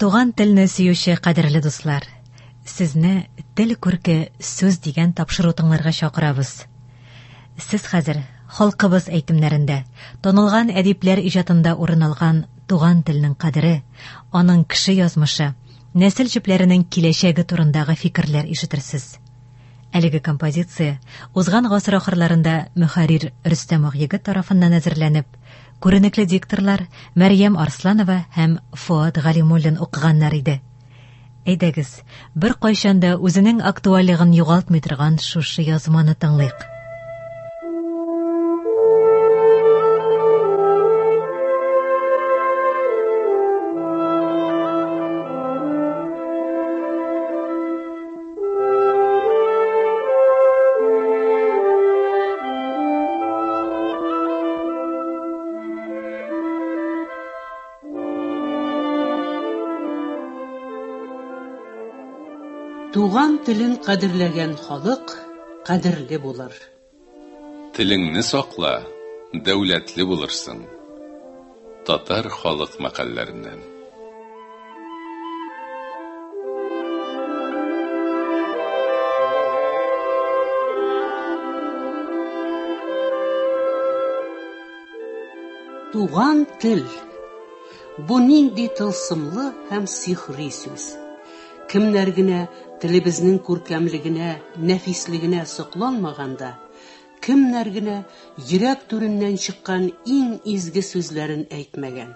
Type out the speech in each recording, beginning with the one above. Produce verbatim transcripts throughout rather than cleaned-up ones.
Туган телне сөюче кадерле дуслар, сезне тел күрке сүз дигән тапшыру тыңларга чакырабыз. Сез хәзер халкыбыз әйтемнәрендә, танылган әдипләр иҗатында урын алган туган телнең кадере, аның кеше язмышы, нәсел җепләренең киләчәге турындагы фикерләр ишетерсез. Әлеге композиция узган гасыр ахырларында мөхәррир Рөстәм Агъегет тарафыннан әзерләнеп, күренекле дикторлар Мәрьям Арсланова һәм Фуад Галимуллин укыганнар иде. Әйдәгез, бер кайчанда үзенең актуальлыгын югалтмый торган шушы язманы тыңлыйк. Туган телен кадерләгән халык кадерле булыр. Телеңне сакла, дәүләтле булырсың. Татар халык мәкалләреннән. Туган тел. Бу нинди тылсымлы һәм сихри сүз. Кемнәр генә телебезнең күркәмлегенә, нәфислегенә сокланмаганда, кемнәр генә йөрәк түреннән чыккан иң изге сүзләрен әйтмәгән.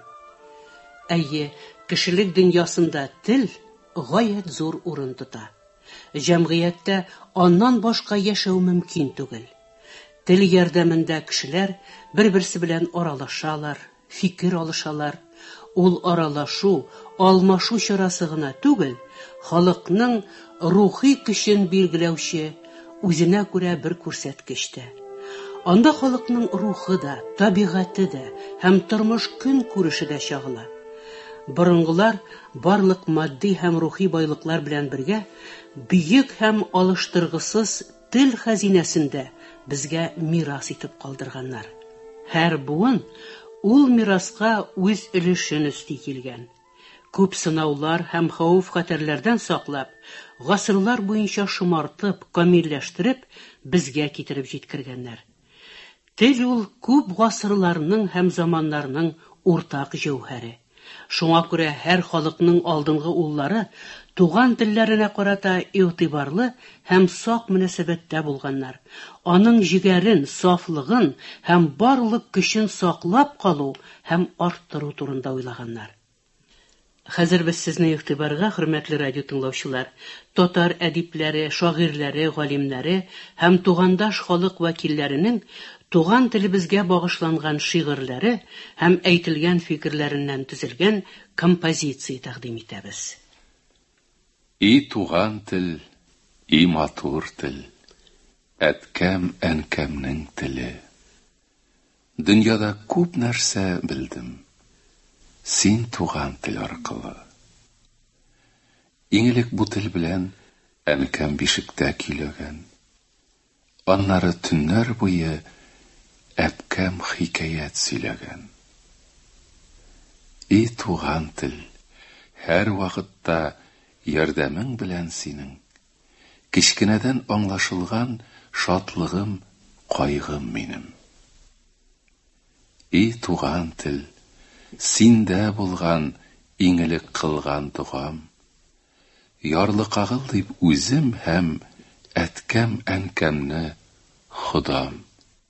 Әйе, кешелек дөньясында тел гаять зур урын тота. Җәмгыятьтә аннан башка яшәү мөмкин түгел. Тел ярдәмендә кешеләр бер-берсе белән аралашалар, фикер алышалар. Ул аралашу, алмашу чарасы гына түгел, халыкның рухи көчен билгеләүче, үзенә күрә бер күрсәткечтә. Анда халыкның рухы да, табигате дә һәм тормыш көн күреше дә чагыла. Борынгылар барлык матди һәм рухи байлыклар белән бергә бөек һәм алыштыргысыз тел хәзинәсендә безгә мирас итеп калдырганнар. Һәр буын ул мираска үз өлешен өсти килгән. Күп сынаулар һәм хәүеф-хәтерләрдән саклап, гасырлар буенча шомартып, камилләштереп, безгә китереп җиткергәннәр. Тел ул күп гасырларның һәм заманнарның уртак җәүһәре. Шуңа күрә һәр халыкның алдынгы уллары туган телләренә карата игътибарлы һәм сак мөнәсәбәттә булганнар. Аның җигәрен, сафлыгын һәм барлык көчен саклап калу һәм арттыру турында уйлаганнар. Хәзер без сезне игътибарга, хөрмәтле радио тыңлаучылар, татар әдипләре, шагыйрьләре, галимнәре һәм тугандаш халык вәкилләренең туган телебезгә багышланган шигырьләре һәм әйтелгән фикерләреннән төзелгән композиция тәкъдим итәбез. И туган тел, и матур тел, әткәм әнкәмнең теле. Дөньяда күп нәрсә белдем. Син туган тел аркылы. Иңелек бу тел белән әнкәм бишектә көйләгән. Аннары төннәр буе әткәм хикәят сөйләгән. И туган тел, һәр вакытта ярдәмең белән синең. Кичкенәдән аңлашылган шатлыгым, кайгым минем. И туган тел, синдә булган иңелек кылган дугам. Ярлы кагыл дип үзем һәм әткәм әнкәмне Худам.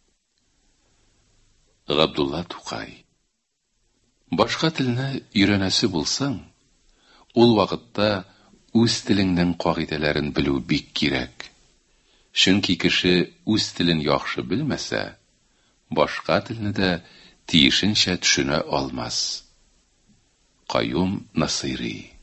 Габдулла Тукай. Башка телне өйрәнәсе булсаң, ул вакытта үз телеңнең кагыйдәләрен белү бик кирәк. Чөнки кеше үз телен яхшы белмәсә, башка телне дә тиешенчә төшенә алмас. Каюм Насыйри.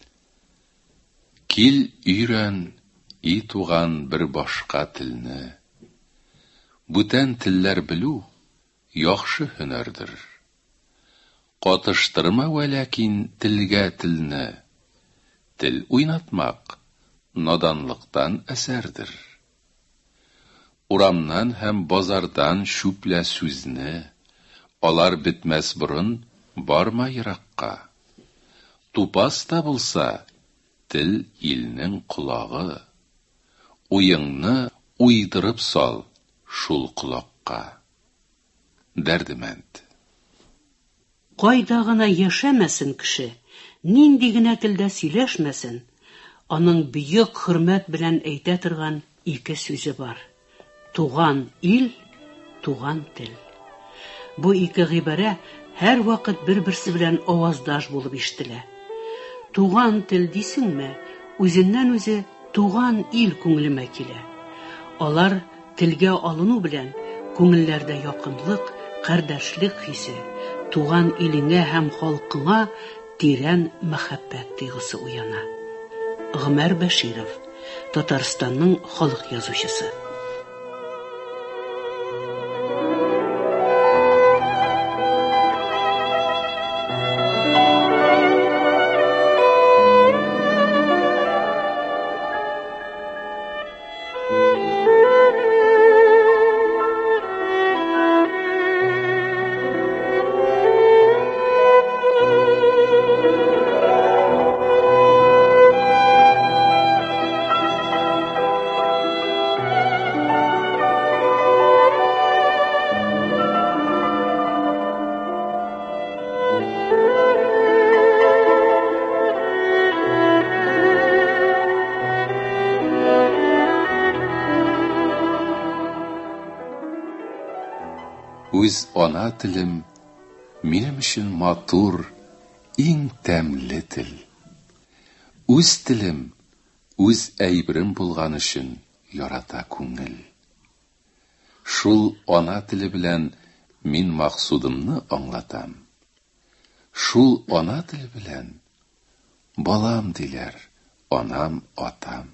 Кил өйрән, и туган бер башка телне. Бүтән телләр белү яхшы һөнәрдер. Катыштырма вәләкин телгә телне. Тел уйнатмак наданлыктан әсәрдер. Урамнан һәм базардан шүплә сүзне, алар бетмәс борын барма еракка. Тупас та булса, тел илнең колагы. Уеңны уйдырып сал шул колакка. Дәрдемәнд. Кайда гына яшәмәсен кеше, нинди генә телдә сөйләшмәсен, аның бөек хөрмәт белән әйтә торган ике сүзе бар. Туган ил, туган тел. Бу ике гыйбарә һәр вакыт бер-берсе белән аваздаш булып ишетелә. Туган тел дисеңме, үзеннән үзе туган ил күңелемә килә. Алар телгә алыну белән күңелләрдә якынлык, кардәшлек хисе, туган илеңә һәм халкыңа тирән мәхәббәт тойгысы уяна. Гомәр Бәширов, Татарстанның халык язучысы. Үз ана телем минем өчен матур, иң тәмле тел. Үз телем үз әйберем булган өчен ярата күңел. Шул ана теле белән мин максудымны аңлатам. Шул ана теле белән балам диләр, анам, атам.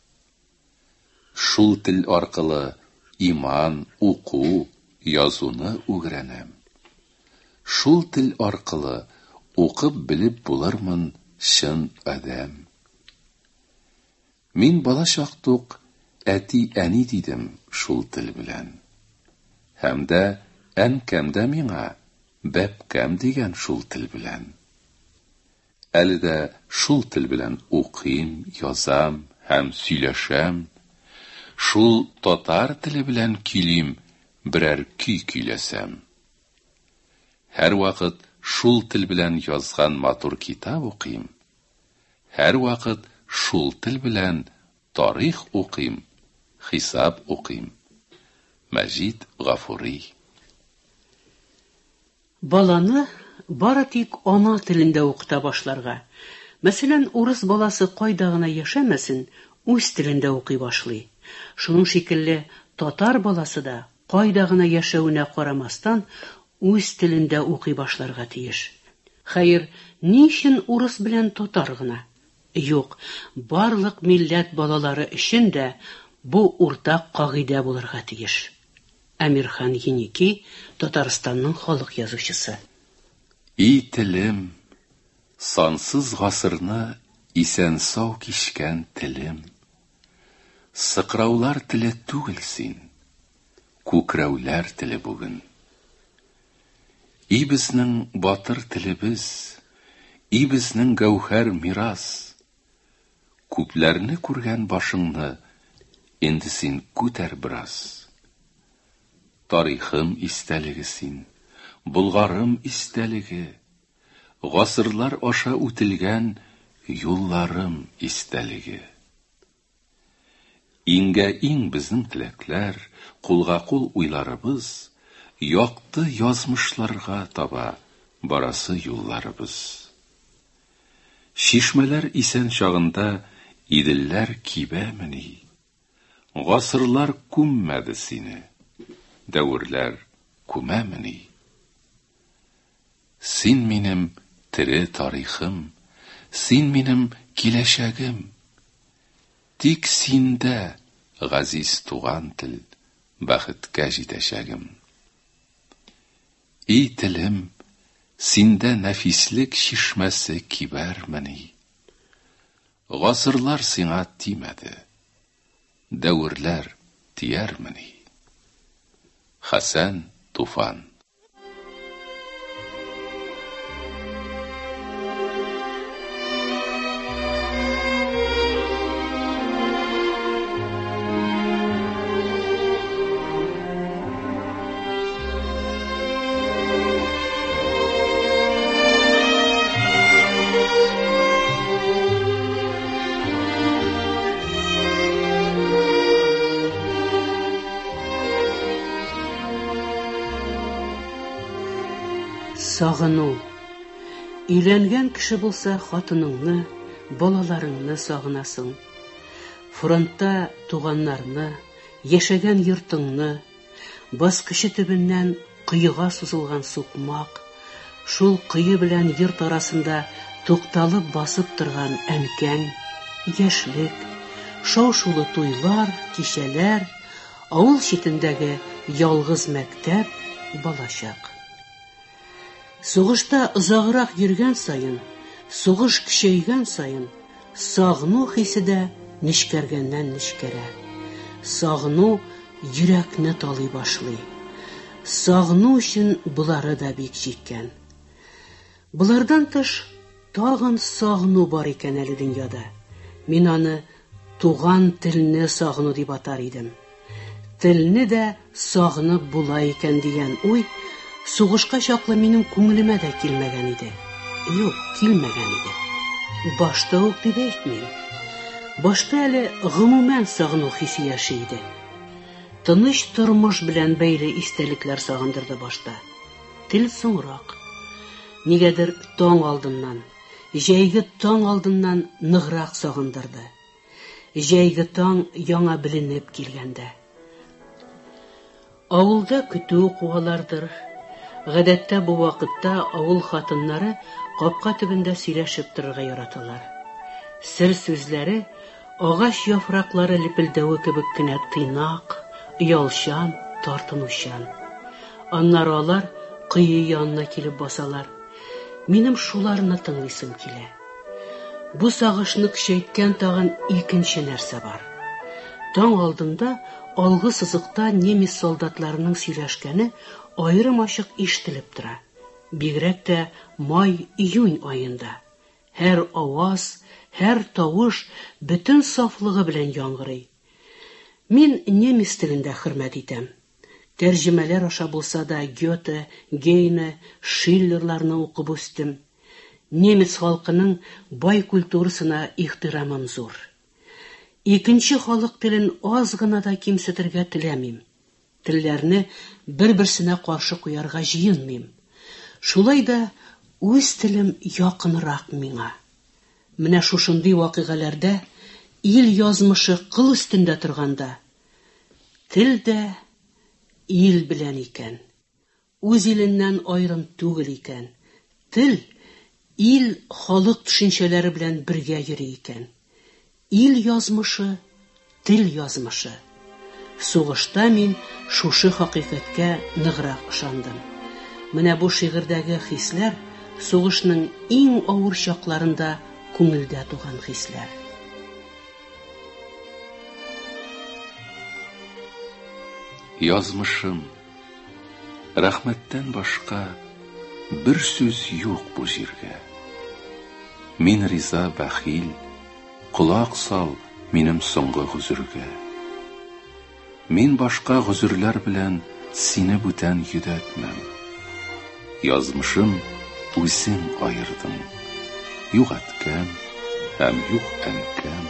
Шул тел аркылы иман, уку, язуны үгрәнәм. Шул тел аркылы укып белеп булырмын чын адәм. Мин бала чактук әти әни дидем шул тел белән. Һәм дә әнкәм дә миңа бәбкәм дигән шул тел белән. Әле дә шул тел белән укыйм, язам һәм сөйләшәм. Шул татар теле белән килим, берәр көй көйләсәм. Һәр вакыт шул тел белән язган матур китап укыйм. Һәр вакыт шул тел белән тарих укыйм, хисап укыйм. Мәҗит Гафури. Баланы бары тик ана телендә укыта башларга. Мәсәлән, урыс баласы кайда гына яшәмәсен, үз телендә укый башлый. Шуның шикелле татар баласы да кайда гына яшәүенә карамастан үз телендә укый башларга тиеш. Хәер, ни өчен урыс белән татар гына? Юк, барлык милләт балалары өчен дә бу уртак кагыйдә булырга тиеш. Әмирхан Еники, Татарстанның халык язучысы. И телем, сансыз гасырны исән-сау кичкән телем. Сыкраулар теле түгел син, күкрәүләр теле бүген. И безнең батыр телебез, и безнең гәүһәр мирас. Күпләрне күргән башыңны инде син күтәр бераз. Тарихым истәлеге син, булгарым истәлеге, гасырлар аша үтелгән юлларым истәлеге. Иңгә иң безнең теләкләр, кулга кул уйларыбыз, якты язмышларга таба барасы юлларыбыз. Шишмәләр исән чагында иделләр кибәмени, гасырлар күммәде сине. Дәврләр күмәмени. Син минем тере тарихым, син минем киләчәгем. Тик синдә, газиз туган тел, бәхеткә җитәчәгем. И телем, синдә нәфислек шишмәсе кибәрмени. Гасырлар сиңа тимәде, дәврләр тиярмени. Хәсән Туфан. Сагыну. Өйләнгән кеше булса, хатыныңны, балаларыңны сагынасың. Фронтта туганнарны, яшәгән йортыңны, баскычы төбеннән кыйга сузылган сукмак, шул кыйы белән йорт арасында тукталып басып торган әнкәң, яшьлек, шау-шулы туйлар, кичәләр, авыл читендәге ялгыз мәктәп, балачак. Сугышта озаграк йөргән саен, сугыш көчәйгән саен, сагыну хисе дә нечкәргәннән нечкәрә. Сагыну йөрәкне талый башлый. Сагыну өчен булары да бик җиткән. Булардан тыш тагын сагыну бар икән әле дөньяда. Мин аны туган телне сагыну дип атар идем. Телне дә сагынып була икән дигән уй сугышка чаклы минем күңелемә дә килмәгән иде. Юк, килмәгән иде. Башта ук дип әйтмим. Башта әле гомумән сагыну хисе яши иде. Тыныч тормыш белән бәйле истәлекләр сагындырды башта. Тел соңрак. Нигәдер таң алдыннан, җәйге таң алдыннан ныграк сагындырды. Җәйге таң яңа беленеп килгәндә. Авылда көтү куалардыр. Гадәттә бу вакытта авыл хатыннары капка төбендә сөйләшеп торырга яраталар. Сер сүзләре агач яфраклары лепелдәве кебек кенә тыйнак, ялчан, тартынучан. Аннары алар кыйы янына килеп басалар. Минем шуларны тыңлыйсым килә. Бу сагышны көчәйткән тагын икенче нәрсә бар. Таң алдында алгы сызыкта немец солдатларының сөйләшкәне аерым ачык ишетелеп тора. Бигрәк тә май-июнь аенда. Һәр аваз, һәр тавыш бөтен сафлыгы белән яңгырый. Мин немец телендә хөрмәт итәм. Тәрҗемәләр аша булса да Гёте, Гейне, Шиллерларны укып үстем. Немец халкының бай культурасына ихтирамым зур. Икенче халык телен аз гына да кимсетергә теләмим. Телләрне бер-берсенә каршы куярга җыенмыйм. Шулай да үз телем якынрак миңа. Менә шушындый вакыйгаларда ил язмышы кыл өстендә торганда, тел дә ил белән икән. Үз иленнән аерым түгел икән. Тел ил халык төшенчәләре белән бергә йөри икән. Ил язмышы, тел язмышы. Сугышта мин шушы хакыйкатькә ныграк ышандым. Менә бу шигырьдәге хисләр сугышның иң авыр чакларында күңелдә туган хисләр. Язмышым, рәхмәттән башка бер сүз юк бу җиргә. Мин риза бәхил, кулак сал минем соңгы гүзергә. Мин башка гүзерләр белән сине бүтән йөдәтмәм. Язмышым үзең аердың. Юк әткәм, һәм юк әнкәм.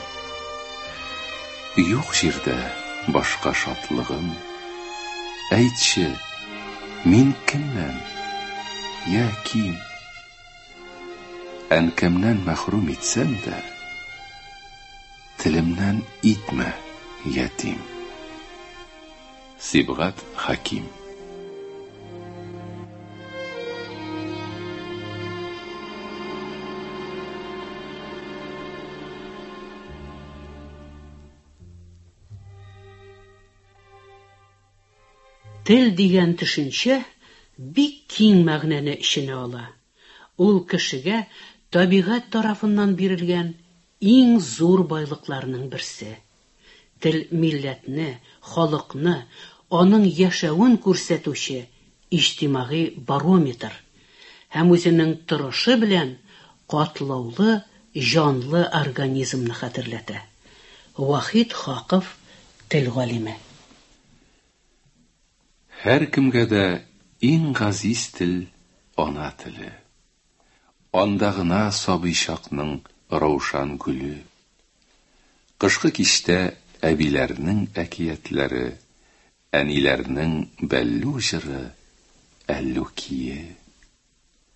Юк җирдә башка шатлыгым. Әйтче, мин кемнән? Я ким? Әнкәмнән мәхрүм итсәм дә, телемнән итмә, ятим. Сибгат Хаким. Тел дигән төшенчә бик киң мәгънәне иченә ала. Ул кешегә табигать тарафыннан бирелгән иң зур байлыкларның берсе. Тел милләтне, халыкны, аның яшәвен күрсәтүче иҗтимагый барометр һәм үзенең торышы белән катлаулы, җанлы организмны хәтерләтә. Вахид Хаков, тел галиме. Һәр кемгә дә иң газиз тел ана теле. Анда гына сабый чакның раушан гүле. Кышкы кичтә әбиләрнең әкиятләре, әниләрнең бәллү җыры, әллү кие.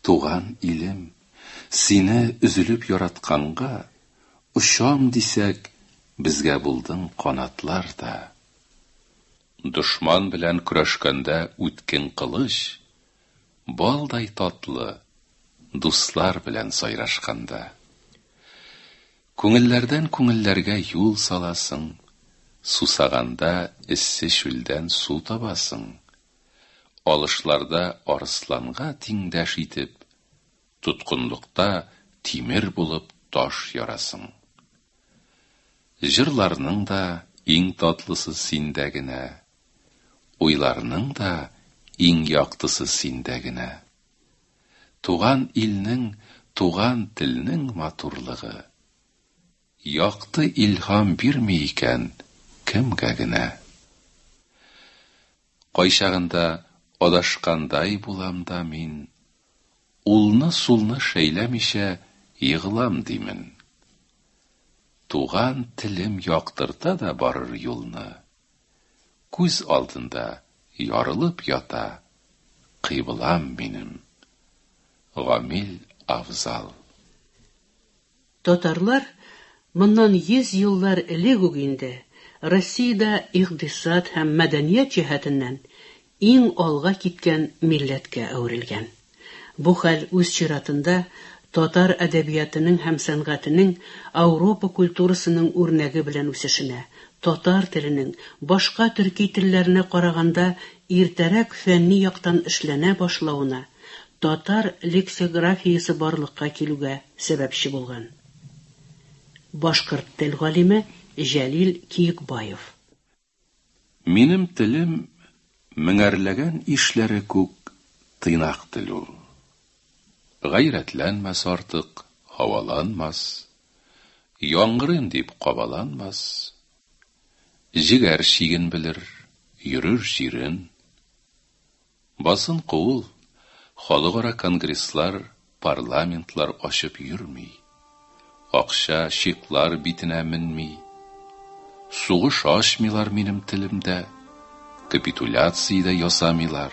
туган илем, сине үзелеп яратканга, ұшам дисәк, безгә булдың канатлар да. Дошман белән көрәшкәндә үткен кылыч, балдай татлы, дуслар белән сайрашканда. Күңелләрдән күңелләргә юл саласың, сусаганда эссе чүлдән су табасың. Алышларда арысланга тиңдәш итеп, тоткынлыкта тимер булып таш ярасың. Җырларның да иң татлысы синдә генә, уйларның да иң яктысы синдә генә. Туган илнең, туган телнең матурлыгы, якты илһам бирми икән кемгә генә. Кайчагында адашкандай булам да мин, улны-сулны шәйләмичә егылам димен. Туган телем яктырта да барыр юлны, күз алдында ярылып ята кыйблам минем. Гамил Авзал. Татарлар моннан йөз еллар элек үк инде Россиядә икътисад һәм мәдәният җәһәтеннән иң алга киткән милләткә әверелгән. Бу хәл үз чиратында татар әдәбиятының һәм сәнгатенең Европа культурасының үрнәге белән үсешенә, татар теленең башка төрки телләренә караганда иртәрәк фәнни яктан эшләнә башлауына, татар лексикографиясе барлыкка килүгә сәбәпче булган. Башкорт тел галиме Җәлил Киекбаев. Минем телем меңәрләгән ишләре күк тыйнак тел ул. Гайрәтләнмәс артык, һаваланмас, яңгырын дип кабаланмас, җигәр чиген белер, йөрер җирен. Басын куыл, халыкара конгресслар, парламентлар ачып йөрми, акча, чиклар битенә менми, сугыш ачмыйлар минем телемдә, капитуляция да ясамыйлар.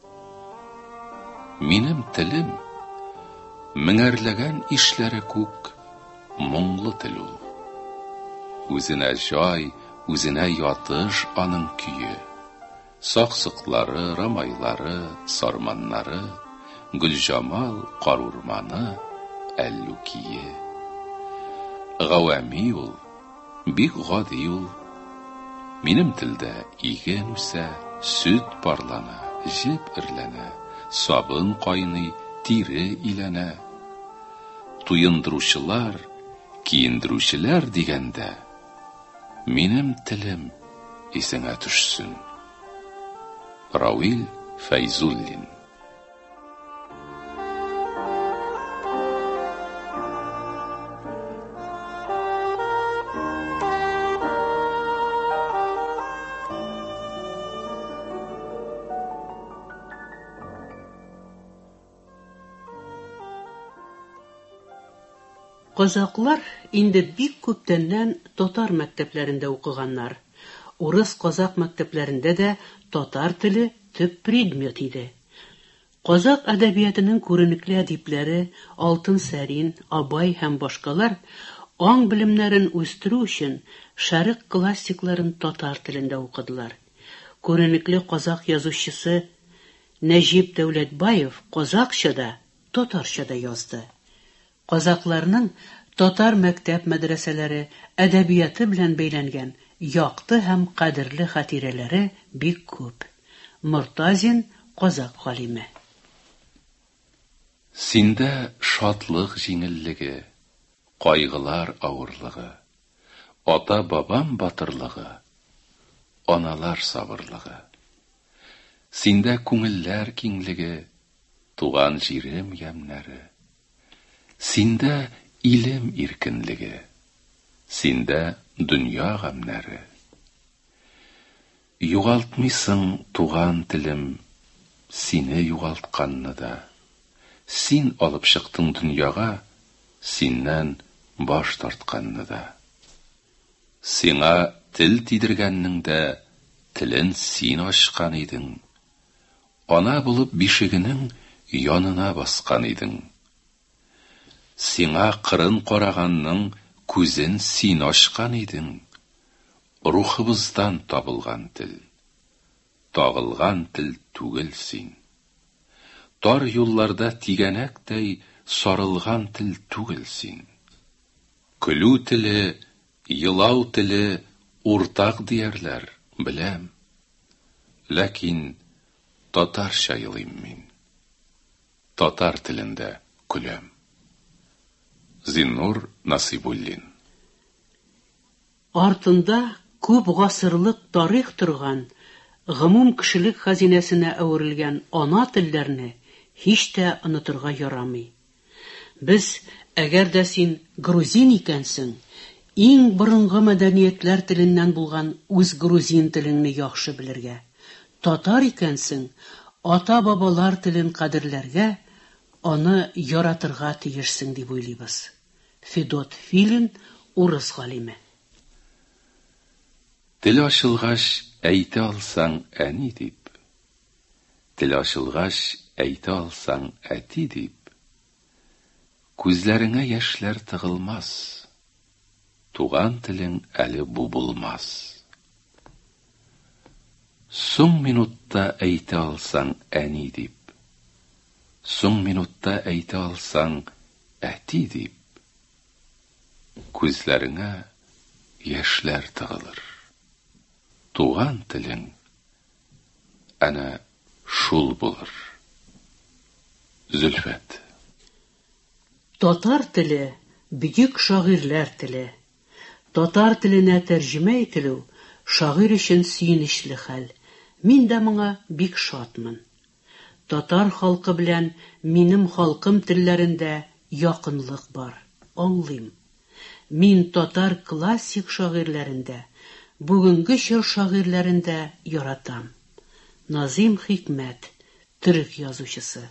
Минем телем меңәрләгән ишләре күк моңлы тел ул. Үзенә җай, үзенә ятыш аның көе. Саксыклары, рамайлары, сарманнары, Гөлҗамал, Карурманы, Әллүкие. Гавами ул, бик гади ул. Минем телдә иген үсә, сөт парлана, җеп ирләнә, сабын кайный, тире иләнә. Туендыручылар, киендерүчеләр дигәндә, минем телем исеңә төшсен. Рауил Фәйзуллин. Казаклар инде бик күптәннән татар мәктәпләрендә укыганнар. Урыс-казак мәктәпләрендә дә татар теле төп предмет иде. Казак әдәбиятының күренекле әдипләре Алтын Сәрин, Абай һәм башкалар аң белемнәрен үстерү өчен шәрык классикларын татар телендә укыдылар. Күренекле казак язучысы Нәҗип Дәүләтбаев казакчада, татарчада язды. Казакларның татар мәктәп мәдрәсәләре әдәбияты белән бәйләнгән якты һәм кадерле хатирәләре бик күп. Мортазин казак галиме. Синдә шатлык җиңеллеге, кайгылар авырлыгы, ата-бабам батырлыгы, аналар сабырлыгы. Синдә күңелләр киңлеге, туган җирем ямнәре. Синдә илем иркенлеге, синдә дөнья гамнәре. Югалтмыйсың туган телем, сине югалтканны да. Син алып чыктың дөньяга, синнән баш тартканны да. Сиңа тел тидергәннең дә телен син ачкан идең. Ана булып бишегенең янына басқан идең. Сиңа қырын қарағанның көзін син ашқан идең. Рухыбыздан табылған тіл, тағылған тіл түгел син. Тар юлларда тигәнәктәй сарылған тіл түгел син. Күлү тілі, йылау тілі уртак диярләр, беләм. Ләкин татарча йылыйм мин. Татар телендә көләм. Зиннур Насибуллин. Артында күп гасырлык тарих торган, гомум кешелек хазинәсенә әверелгән ана телләрне һич тә онытырга ярамый. Без, әгәр дә син грузин икәнсең, иң борынгы мәдәниятләр теленнән булган үз грузин теленне яхшы белергә. Татар икәнсең, ата-бабалар телен кадерләргә, аны яратырга тиешсең дип уйлыйбыз. Федот Филин, урыс галиме. Тел ачылгач әйтә алсаң әни дип, тел ачылгач әйтә алсаң әти дип, күзләреңә яшьләр тыгылмас, туган телең әле бу булмас. Соң минутта әйтә алсаң әни дип, соң минутта әйтә алсаң әти дип, күзләреңә яшьләр тыгылыр. Туган телең әнә шул булыр. Зөлфәт. Татар теле бөек шагыйрьләр теле. Татар теленә тәрҗемә ителү шагыйрь өчен сөенечле хәл. Мин дә моңа бик шатмын. Татар халкы белән минем халкым телләрендә якынлык бар. Аңлыйм. Мин татар классик шагыйрьләрендә, бүгенге чор шагыйрьләрендә яратам. Назим Хикмәт, төрек язучысы.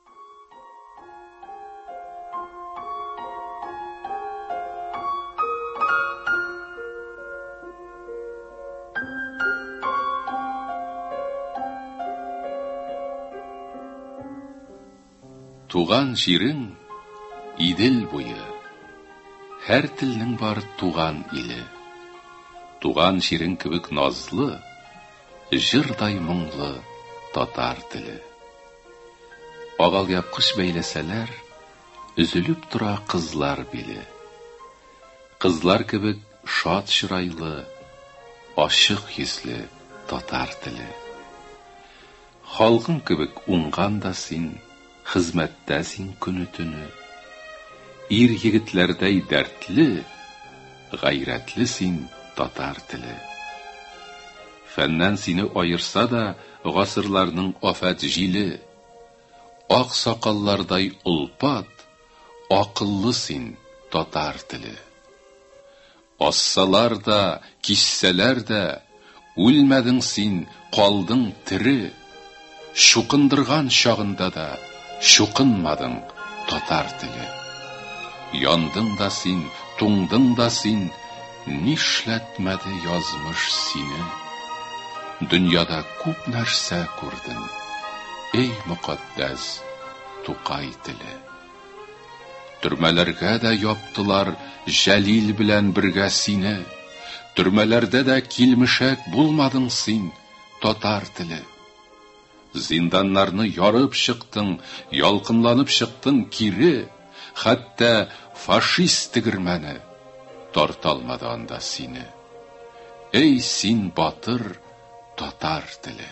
Туган җирең Идел буе. Һәр телнең бар туган иле. Туган җирең кебек назлы, җырдай моңлы татар теле. Агал япкыч бәйләсәләр, өзелеп тора кызлар биле. Кызлар кебек шат чырайлы, ачык йөзле татар теле. Халкың кебек уңган да син, хезмәттә син көне төне. Ир егетләрдәй дәртле, гайрәтле син татар теле. Фәннән сине айырса да гасырларның афат җиле. Ак сакаллардай улпат, акыллы син татар теле. Ассалар да, киссәләр дә, үлмәдең син, калдың тире. Шукындырган чагында да шукынмадың татар теле. Яндың да син, туңдың да син, нишләтмәде язмыш сине. Дөньяда күп нәрсә күрдең, эй мөкаддәс Тукай теле. Төрмәләргә дә яптылар Җәлил белән бергә сине. Төрмәләрдә дә килмешәк булмадың син татар теле. Зинданнарны ярып чыктың, ялкынланып чыктың кире, хәтта фашист тегермәне тарталмады анда сине. Эй син батыр татар теле.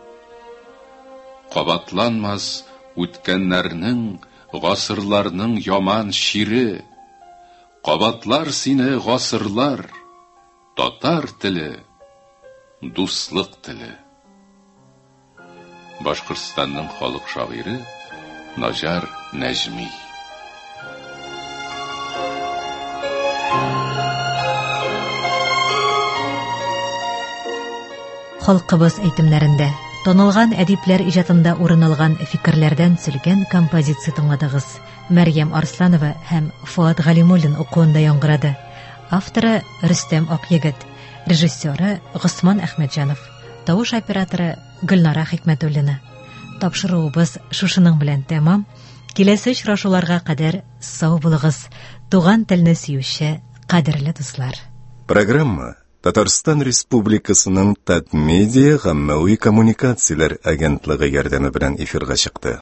Кабатланмас үткәннәрнең, гасырларның яман шире. Кабатлар сине гасырлар, татар теле, дуслык теле. Башкортстанның халык шагыйре Наҗар Нәҗми. Халкыбыз әйтемнәрендә танылган әдипләр иҗатында урын алган фикерләрдән сөйлгән композиция тыңладыгыз. Мәрьям Арсланова һәм Фуат Галимуллин укуында яңгырады. Авторы Рөстәм Акъегет, режиссеры Госман Әхмәтҗанов, тавыш операторы Гөлнара Хикмәтуллина. Тапшыруыбыз шушының белән тәмам. Киләсе очрашуларга кадәр сау булыгыз, туган телне сөюче кадерле дуслар. Программа Татарстан Республикасының Татмедиа гаммәви коммуникацияләр агентлыгы ярдәме белән эфирга чыкты.